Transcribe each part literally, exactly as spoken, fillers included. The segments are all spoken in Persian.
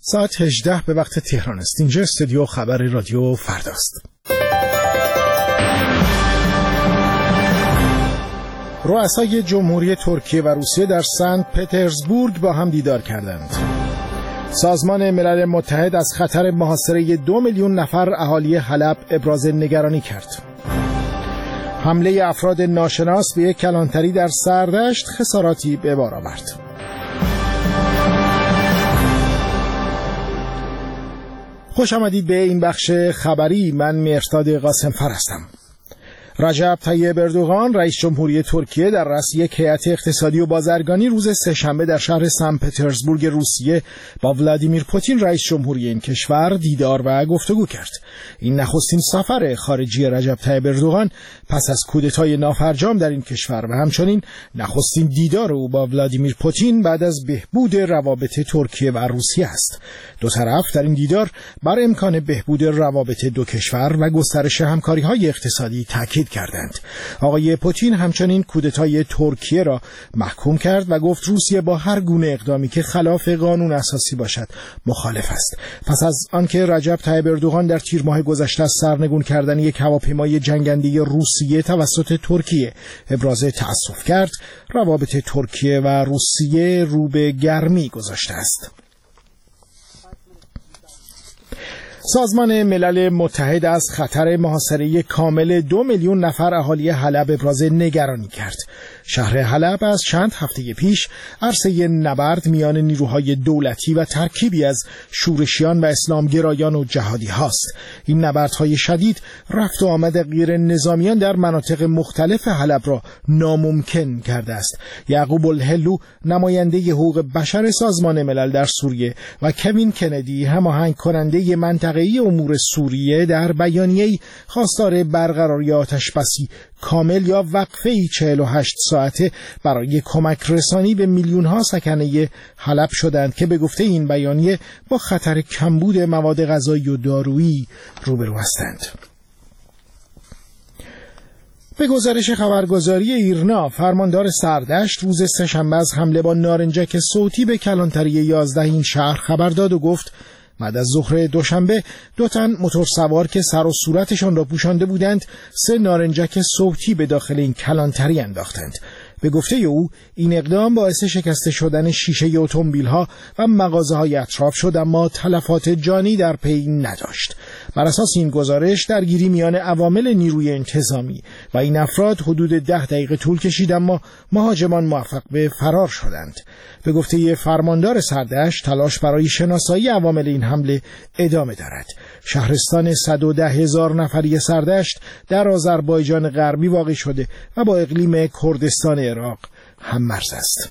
ساعت هجده به وقت تهران است. اینجا استودیو خبر رادیو فرداست. رؤسای جمهوری ترکیه و روسیه در سنت پترزبورگ با هم دیدار کردند. سازمان ملل متحد از خطر محاصره دو میلیون نفر اهالی حلب ابراز نگرانی کرد. حمله افراد ناشناس به یک کلانتری در سردشت خساراتی به بار آورد. خوش آمدید به این بخش خبری. من مهرداد قاسمفر هستم. رجب طیب اردوغان رئیس جمهوری ترکیه در رأس یک هیئت اقتصادی و بازرگانی روز سه‌شنبه در شهر سن پترزبورگ روسیه با ولادیمیر پوتین رئیس جمهوری این کشور دیدار و گفتگو کرد. این نخستین سفر خارجی رجب طیب اردوغان پس از کودتای نافرجام در این کشور و همچنین نخستین دیدار او با ولادیمیر پوتین بعد از بهبود روابط ترکیه و روسیه است. دو طرف در این دیدار بر امکان بهبود روابط دو کشور و گسترش همکاری‌های اقتصادی تاکید کردند. آقای پوتین همچنین کودتای ترکیه را محکوم کرد و گفت روسیه با هر گونه اقدامی که خلاف قانون اساسی باشد مخالف است. پس از آنکه رجب طیب اردوغان در تیر ماه گذشته از سرنگون کردن یک هواپیمای جنگنده روسیه توسط ترکیه ابراز تأسف کرد، روابط ترکیه و روسیه رو به گرمی گذاشته است. سازمان ملل متحد از خطر محاصره کامل دو میلیون نفر اهالی حلب ابراز نگرانی کرد. شهر حلب از چند هفته پیش عرصه نبرد میان نیروهای دولتی و ترکیبی از شورشیان و اسلامگرایان و جهادی هاست. این نبردهای شدید رفت و آمد غیر نظامیان در مناطق مختلف حلب را ناممکن کرده است. یعقوب الهلو نماینده حقوق بشر سازمان ملل در سوریه و کوین کندی هماهنگ کننده منطقه‌ای امور سوریه در بیانیه‌ای خواستار برقراری آتش‌بسی کامل یا وقفه‌ای چهل و هشت ساعته برای کمک رسانی به میلیون‌ها سکنه حلب شدند که به گفته این بیانیه با خطر کمبود مواد غذایی و دارویی روبرو هستند. به گزارش خبرگزاری ایرنا، فرماندار سردشت روز سه‌شنبه از حمله با نارنجک صوتی به کلانتری یازده این شهر خبر داد و گفت بعد از ظهر دوشنبه دو تن موتورسوار که سر و صورتشان را پوشانده بودند سه نارنجک صوتی به داخل این کلانتری انداختند. به گفته او این اقدام باعث شکسته شدن شیشه اتومبیل‌ها و مغازه‌های اطراف شد اما تلفات جانی در پی نداشت. بر اساس این گزارش درگیری میان عوامل نیروی انتظامی و این افراد حدود ده دقیقه طول کشید اما مهاجمان موفق به فرار شدند. به گفته فرماندار سردشت تلاش برای شناسایی عوامل این حمله ادامه دارد. شهرستان صد و ده هزار نفری سردشت در آذربایجان غربی واقع شده و با اقلیم کردستان عراق هم مرز است.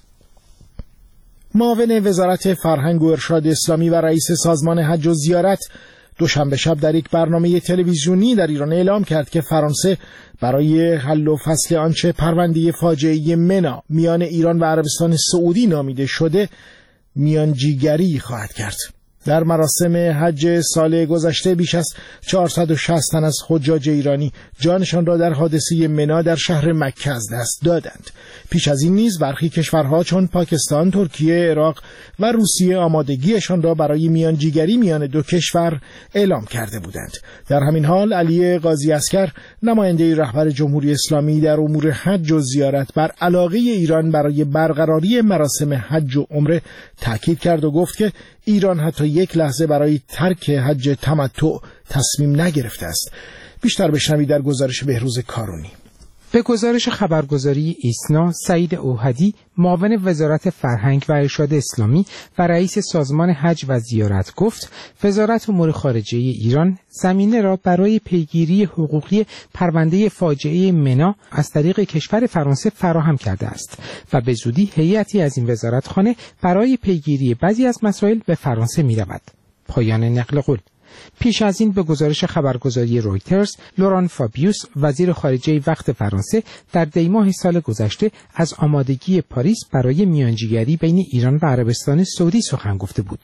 معاون وزارت فرهنگ و ارشاد اسلامی و رئیس سازمان حج و زیارت دوشنبه شب در یک برنامه تلویزیونی در ایران اعلام کرد که فرانسه برای حل و فصل آنچه پرونده فاجعه منا میان ایران و عربستان سعودی نامیده شده میانجیگری خواهد کرد. در مراسم حج سال گذشته بیش از چهارصد و شصت تن از حجاج ایرانی جانشان را در حادثه منا در شهر مکه از دست دادند. پیش از این نیز برخی کشورها چون پاکستان، ترکیه، عراق و روسیه آمادگیشان را برای میانجیگری میان دو کشور اعلام کرده بودند. در همین حال علی قاضی عسکر نماینده رهبر جمهوری اسلامی در امور حج و زیارت بر علاقه ایران برای برقراری مراسم حج و عمره تاکید کرد و گفت که ایران حتی یک لحظه برای ترک حج تمتع تصمیم نگرفته است. بیشتر بشنوید در گزارش بهروز کارونی. به گزارش خبرگزاری ایسنا، سعید اوحدی، معاون وزارت فرهنگ و ارشاد اسلامی و رئیس سازمان حج و زیارت گفت وزارت امور خارجه ایران زمینه را برای پیگیری حقوقی پرونده فاجعه منا از طریق کشور فرانسه فراهم کرده است و به زودی هیئتی از این وزارتخانه برای پیگیری بعضی از مسائل به فرانسه می رود. پایان نقل قول. پیش از این به گزارش خبرگزاری رویترز، لوران فابیوس، وزیر خارجه وقت فرانسه، در دیماه سال گذشته از آمادگی پاریس برای میانجیگری بین ایران و عربستان سعودی سخن گفته بود.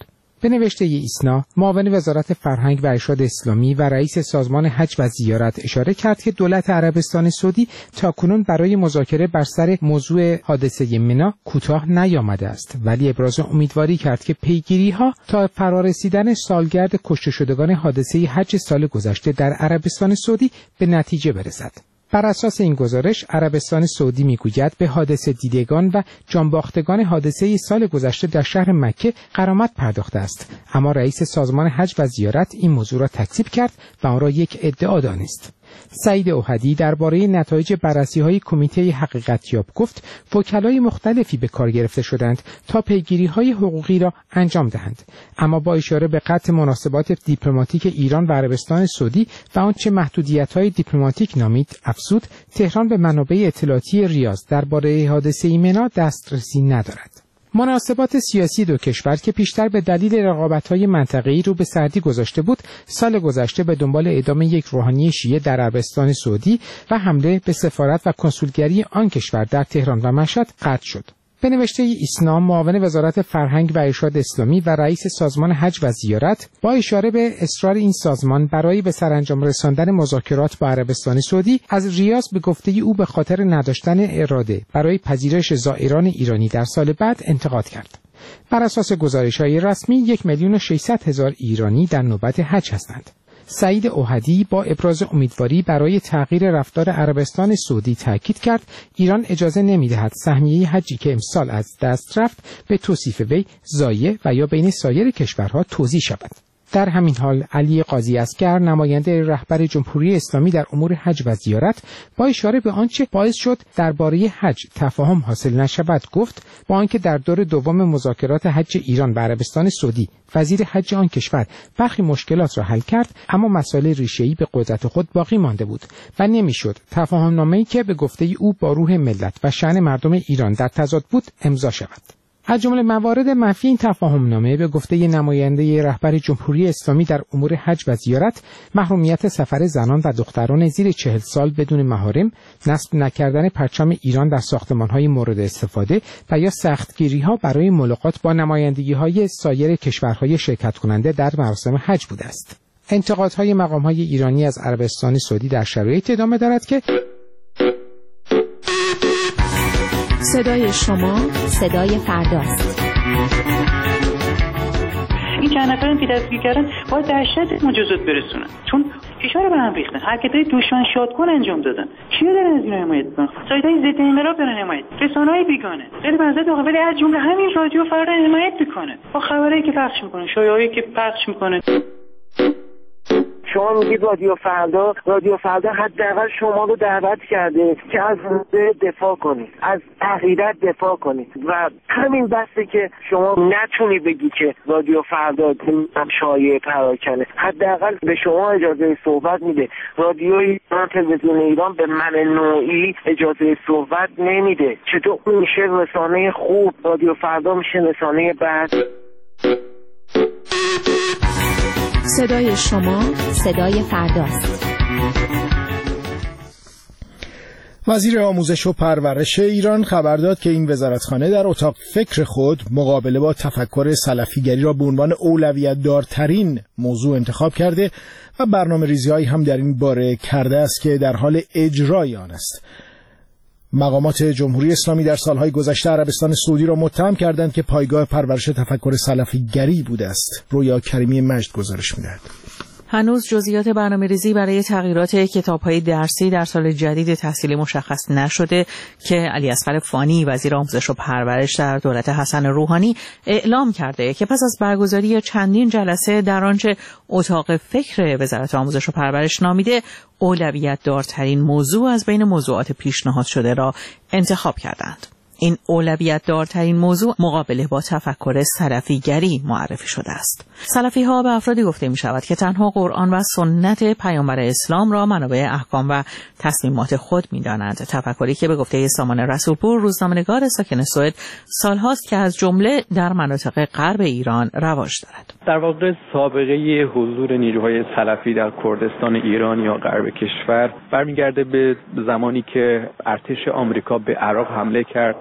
به نوشته ایسنا، معاون وزارت فرهنگ و ارشاد اسلامی و رئیس سازمان حج و زیارت اشاره کرد که دولت عربستان سعودی تاکنون برای مذاکره بر سر موضوع حادثه منا کوتاه نیامده است، ولی ابراز امیدواری کرد که پیگیری‌ها تا فرارسیدن سالگرد کشته شدگان حادثه حج سال گذشته در عربستان سعودی به نتیجه برسد. بر اساس این گزارش، عربستان سعودی میگوید به حادثه دیدگان و جانباختگان حادثه سال گذشته در شهر مکه غرامت پرداخته است، اما رئیس سازمان حج و زیارت این موضوع را تکذیب کرد و آن را یک ادعا دانست. سعید اوحدی درباره نتایج بررسی‌های کمیته حقیقتیاب گفت وکلای مختلفی به کار گرفته شدند تا پیگیری‌های حقوقی را انجام دهند، اما با اشاره به قطع مناسبات دیپلماتیک ایران و عربستان سعودی و آنچه محدودیت‌های دیپلماتیک نامید، افزود تهران به منابع اطلاعاتی ریاض درباره حادثه منا دسترسی ندارد. مناسبات سیاسی دو کشور که پیشتر به دلیل رقابت‌های منطقه‌ای رو به سردی گذاشته بود، سال گذشته به دنبال اعدام یک روحانی شیعه در عربستان سعودی و حمله به سفارت و کنسولگری آن کشور در تهران و مشهد قطع شد. به نوشته ایسنا، معاون وزارت فرهنگ و ارشاد اسلامی و رئیس سازمان حج و زیارت با اشاره به اصرار این سازمان برای به سرانجام رساندن مذاکرات با عربستان سعودی از ریاض به گفته او به خاطر نداشتن اراده برای پذیرش زائران ایرانی در سال بعد انتقاد کرد. بر اساس گزارش‌های رسمی یک میلیون و ششصد هزار ایرانی در نوبت حج هستند. سعید اوحدی با ابراز امیدواری برای تغییر رفتار عربستان سعودی تاکید کرد ایران اجازه نمی‌دهد سهمیه حجی که امسال از دست رفت به توصیف وی ضایع و یا بین سایر کشورها توزیع شود. در همین حال علی قاضی اصغر، نماینده رهبر جمهوری اسلامی در امور حج و زیارت، با اشاره به آنچه باعث شد درباره حج تفاهم حاصل نشود گفت با آنکه در دور دوم مذاکرات حج ایران و عربستان سعودی وزیر حج آن کشور برخی مشکلات را حل کرد، اما مسائل ریشه‌ای به قدرت خود باقی مانده بود و نمیشد تفاهم‌نامه‌ای که به گفته او با روح ملت و شأن مردم ایران در تضاد بود امضا شود. از جمله موارد منفی این تفاهم‌نامه به گفته نماینده رهبر جمهوری اسلامی در امور حج و زیارت، محرومیت سفر زنان و دختران زیر چهل سال بدون محارم، نصب نکردن پرچم ایران در ساختمان‌های مورد استفاده و یا سختگیری‌ها برای ملاقات با نمایندگی‌های سایر کشورهای شرکت کننده در مراسم حج بوده است. انتقادهای مقام‌های ایرانی از عربستان سعودی در شرایط ادامه دارد که صدای شما صدای فرداست. این چند نفرم که دستگیر کردن باید در شدت مجازات برسونن، چون فشار به هم ریختن، حرکت‌های دشمن شادکن انجام دادن. چی دارن از اینا حمایت می‌کنن؟ سایت‌های ضد انقلاب دارن حمایت، رسانه‌های بیگانه غیر بنظر داخل، ولی از جمله همین رادیو فردا حمایت می‌کنه با خبرایی که پخش می‌کنه، شایعه‌ای که پخش می‌کنه. شما میگید رادیو فردا، رادیو فردا حداقل شما رو دعوت کرده که از موضوع دفاع کنید، از عقیدت دفاع کنید و همین بسته که شما نتونی بگی که رادیو فردا هم شایعه پراکنه. حداقل به شما اجازه صحبت میده. رادیو ایران، تلویزیون ایران به من نوعی اجازه صحبت نمیده. چطور میشه رسانه خوب؟ رادیو فردا میشه رسانه بد. صدای شما صدای فرداست. وزیر آموزش و پرورش ایران خبر داد که این وزارتخانه در اتاق فکر خود مقابله با تفکر سلفیگری را به عنوان اولویت دارترین موضوع انتخاب کرده و برنامه ریزی‌هایی هم در این باره کرده است که در حال اجرای آن است. مقامات جمهوری اسلامی در سالهای گذشته عربستان سعودی را متهم کردند که پایگاه پرورش تفکر سلفیگری بوده است. رویا کریمی مجد گزارش می‌دهد. هنوز جزئیات برنامه‌ریزی برای تغییرات کتاب‌های درسی در سال جدید تحصیلی مشخص نشده که علی اصغر فانی، وزیر آموزش و پرورش در دولت حسن روحانی، اعلام کرده که پس از برگزاری چندین جلسه در آنچه اتاق فکر وزارت آموزش و پرورش نامیده اولویت دارترین موضوع از بین موضوعات پیشنهاد شده را انتخاب کردند. این اولویت دارترین موضوع مقابله با تفکر سلفیگری معرفی شده است. سلفی ها به افرادی گفته می شود که تنها قرآن و سنت پیامبر اسلام را منابع احکام و تصمیمات خود می دانند. تفکری که به گفته سامان رسولپور، روزنامه‌نگار ساکن سوئد، سالهاست که از جمله در مناطق غرب ایران رواج دارد. در واقع سابقه حضور نیروهای سلفی در کردستان ایران یا غرب کشور برمیگرده به زمانی که ارتش آمریکا به عراق حمله کرد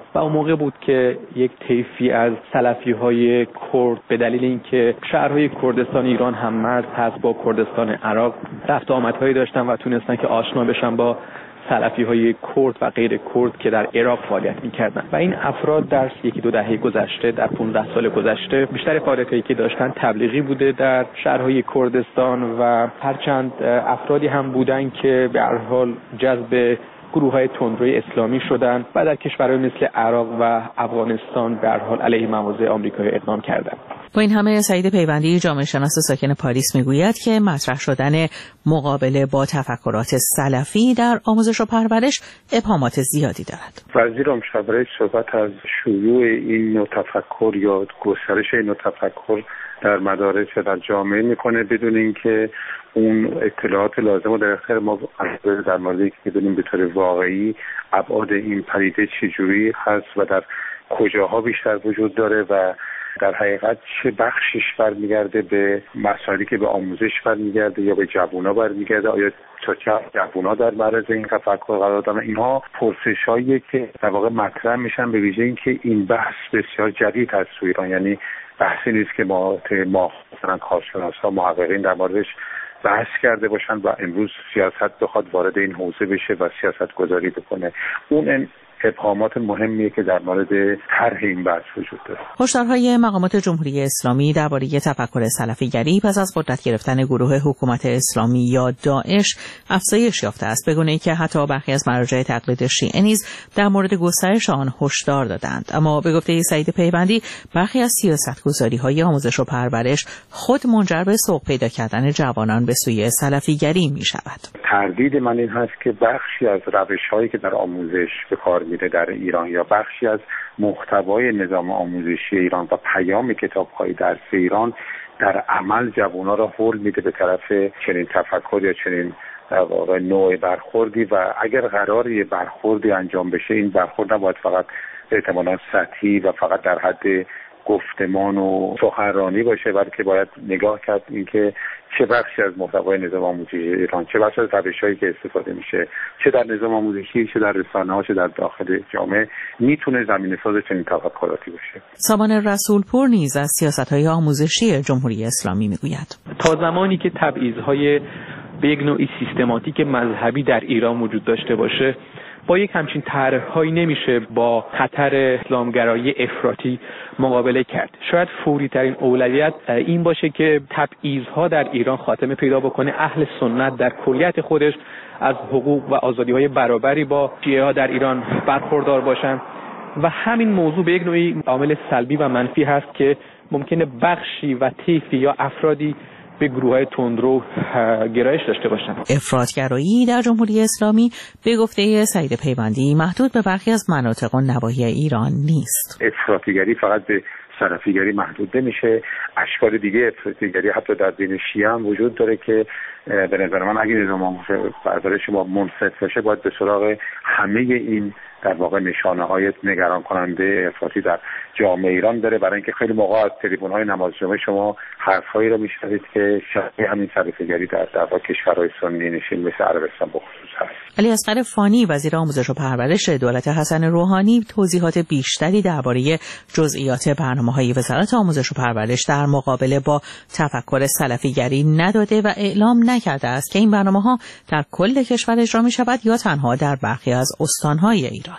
و اون موقع بود که یک طیفی از سلفی‌های کرد به دلیل اینکه شهرهای کردستان ایران هم مرز هست با کردستان عراق رفت و آمدهایی داشتن و تونستن که آشنا بشن با سلفی‌های کرد و غیر کرد که در عراق فعالیت می‌کردن و این افراد در یکی دو دهه گذشته در پانزده سال گذشته بیشتر فعالیتایی که داشتن تبلیغی بوده در شهرهای کردستان و هرچند افرادی هم بودن که به هر حال جذب گروه‌های تندروی اسلامی شدند و در کشورهای مثل عراق و افغانستان به هر حال علیه مواضع آمریکایی اقدام کردند. با این همه سعید پیوندی جامعه شناس ساکن پاریس میگوید که مطرح شدن مقابله با تفکرات سلفی در آموزش و پرورش ابهامات زیادی دارد. وزیر آموزش و پرورش صحبت از شیوع این نوع تفکر یا گسترش این نوع تفکر در مدارس و در جامعه میکنه بدون اینکه اون اطلاعات لازم رو در اختیار ما در موردی که بدونیم به طور واقعی ابعاد این پدیده چجوری هست و در کجاها بیشتر وجود داره و در حقیقت چه بخشش برمیگرده به مسائلی که به آموزش برمیگرده یا به جوونا برمیگرده، آیا تا چه جوونا در معرض این تفکر قرار دارن. اینها پرسش‌هایی که در واقع مطرح میشن به ویژه اینکه این بحث بسیار جدید هست تو ایران، یعنی بحثی نیست که ما ما مثلا کارشناسا محققین در موردش بحث کرده باشن و امروز سیاست بخواد وارد این حوزه بشه و سیاست گذاری بکنه. اون ابهامات مهمیه که در مورد طرح این بحث وجود داره. هشدارهای مقامات جمهوری اسلامی درباره تفکر سلفیگری پس از قدرت گرفتن گروه حکومت اسلامی یا داعش افزایش یافته است، به گونه‌ای که حتی برخی از مراجع تقلید شیعه نیز در مورد گسترش آن هشدار دادند. اما به گفته سعید پیوندی برخی از سیاست‌گذاری‌های آموزش و پرورش خود منجر به سوق پیدا کردن جوانان به سوی سلفیگری می‌شود. تردید من این هست که بخشی از روش‌هایی که در آموزش به کار میره در ایران یا بخشی از محتوای نظام آموزشی ایران و پیام کتاب‌های درس ایران در عمل جوان‌ها را هول میده به طرف چنین تفکر یا چنین در واقع نوع برخوردی و اگر قراره یه برخوردی انجام بشه این برخورد نباید فقط احتمالاً سطحی و فقط در حد گفتمان و سخنرانی باشه، بلکه باید نگاه کرد اینکه چه بخشی از محتوای نظام آموزشی ایران، چه بخشی از روش‌هایی که استفاده میشه چه در نظام آموزشی چه در رسانه‌ها چه در داخل جامعه میتونه زمینه‌ساز چنین تفکراتی باشه. سامان رسولپور نیز از سیاست‌های آموزشی جمهوری اسلامی میگوید تا زمانی که تبعیض‌های به یک نوعی سیستماتیک مذهبی در ایران وجود داشته باشه با یک همچین طرح‌هایی نمیشه با خطر اسلامگرایی افراطی مقابله کرد. شاید فوری ترین اولویت این باشه که تبعیض‌ها در ایران خاتمه پیدا بکنه، اهل سنت در کلیت خودش از حقوق و آزادی‌های برابری با شیعه‌ها در ایران برخوردار باشن و همین موضوع به یک نوعی عامل سلبی و منفی هست که ممکنه بخشی و طیفی یا افرادی به گروه‌های تندرو گرایش داشته باشند. افراط‌گرایی در جمهوری اسلامی به گفته سعید پیوندی محدود به برخی از مناطق و نواحی ایران نیست. افراطیگری فقط به سلفیگری محدود نمیشه، اشکال دیگه افراطیگری حتی در دین شیعه هم وجود داره که به نظر من اگه نظام آموزش پرورش ما منصف بشه باید به سراغ همه این در واقع نشانه های نگران کننده افراطی در جامعه ایران داره، برای اینکه خیلی موقع از تلفن‌های نماز جمعه شما حرفایی رو میشنوید که شبیه همین سلفیگری در در واقع کشورهای سنی نشین مثل عربستان بخصوص هست. علی اصغر فانی وزیر آموزش و پرورش دولت حسن روحانی توضیحات بیشتری درباره جزئیات برنامه‌های وزارت آموزش و پرورش در مقابله با تفکر سلفیگری نداده و اعلام نکرده است که این برنامه‌ها در کل کشور اجرا می‌شود یا تنها در برخی از استان‌های ایران.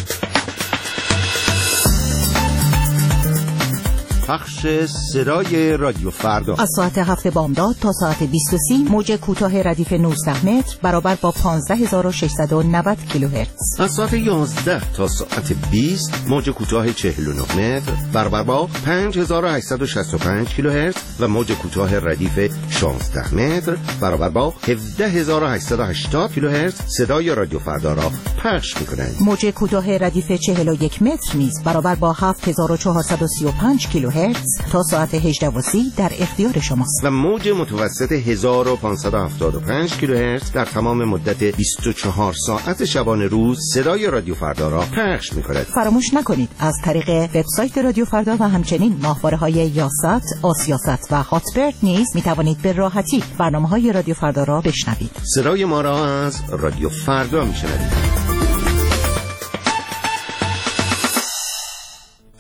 پخش صدای رادیو فردا از ساعت هفت بامداد تا ساعت بیست و سه موج کوتاه ردیف نوزده متر برابر با پانزده هزار و ششصد و نود کیلوهرتز. از ساعت یازده تا ساعت بیست موج کوتاه چهل و نه متر برابر با پنج هزار و هشتصد و شصت و پنج کیلوهرتز و موج کوتاه ردیف شانزده متر برابر با هفده هزار و هشتصد و هشتاد کیلوهرتز صدای رادیو فردا را پخش می‌کنند. موج کوتاه ردیف چهل و یک متر نیز برابر با هفت هزار و چهارصد و سی و پنج کیلوهرتز تا ساعت هجده و سی در اختیار شماست. و موج متوسط هزار و پانصد و هفتاد و پنج کیلوهرتز در تمام مدت بیست و چهار ساعت شبانه روز صدای رادیو فردا را پخش می‌کند. فراموش نکنید از طریق وبسایت رادیو فردا و همچنین ماهواره‌های یاست، آسیاست و هاتبرد نیز می‌توانید به راحتی برنامه‌های رادیو فردا را بشنوید. صدای ما را از رادیو فردا می‌شنوید.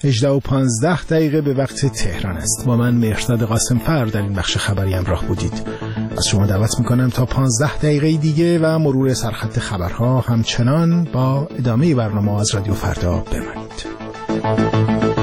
هجده و پانزده دقیقه به وقت تهران است. با من مهرداد قاسمفر در این بخش خبری همراه بودید. از شما دعوت میکنم تا پانزده دقیقه دیگه و مرور سرخط خبرها همچنان با ادامه برنامه از رادیو فردا بمانید.